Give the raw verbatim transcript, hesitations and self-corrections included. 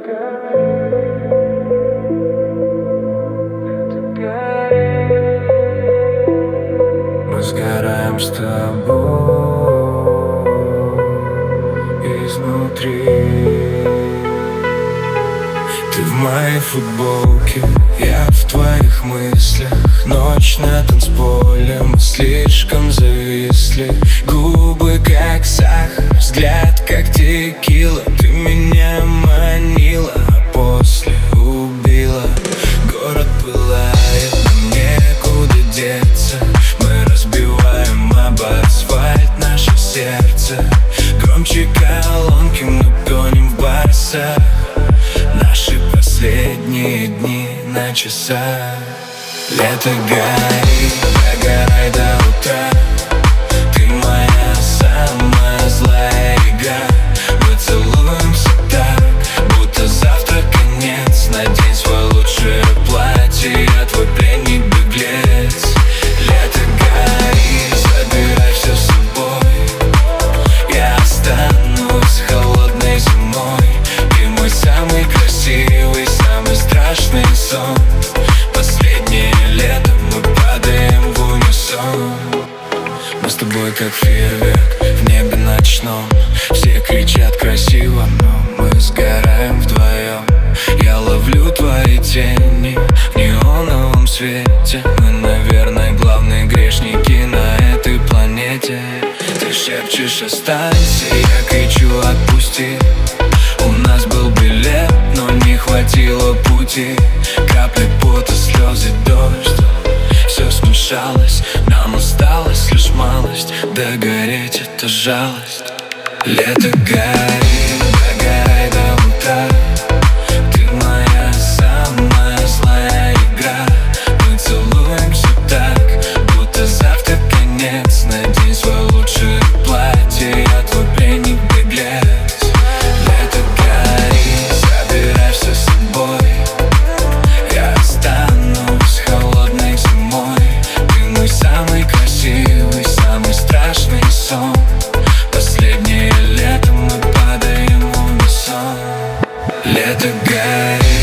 Мы сгораем с тобой изнутри. Ты в моей футболке, я в твоих мыслях. Ночь на танцполе, мы слишком зависли. Губы как сахар, взгляд как текила. Ты меня манила, а после убила. Город пылает, нам некуда деться. Мы разбиваем об асфальт наше сердце. Громче колонки мы гоним в барсах. Наши последние дни на часах. Лето горит, догорай до утра. Ты моя самая злая игра. Мы целуемся так, будто завтра конец. Надень свое лучшее платье, я твой пленник-беглец. Лето горит, забирай все с собой. Я останусь холодной зимой. Ты мой самый красивый, самый страшный сон. Последнее лето, мы падаем в унисон. Мы с тобой как фейерверк в небе ночном. Все кричат красиво, но мы сгораем вдвоем. Я ловлю твои тени в неоновом свете. Мы, наверное, главные грешники на этой планете. Ты шепчешь останься, я кричу отпусти. У нас был билет, но не хватило пути. Капли пота, слезы, дождь. Все смешалось, нам осталось лишь малость. Догореть — это жалость. Лето горит, догорай до утра. Ты моя самая злая игра. Мы целуемся так, будто завтра конец. Надень свое лучшее платье, я твой пленник-беглец. Лето горит, забирай все с собой. Я останусь холодной зимой. Ты мой самый красивый, самый страшный сон. Последнее лето, мы падаем в унисон. Лето горит.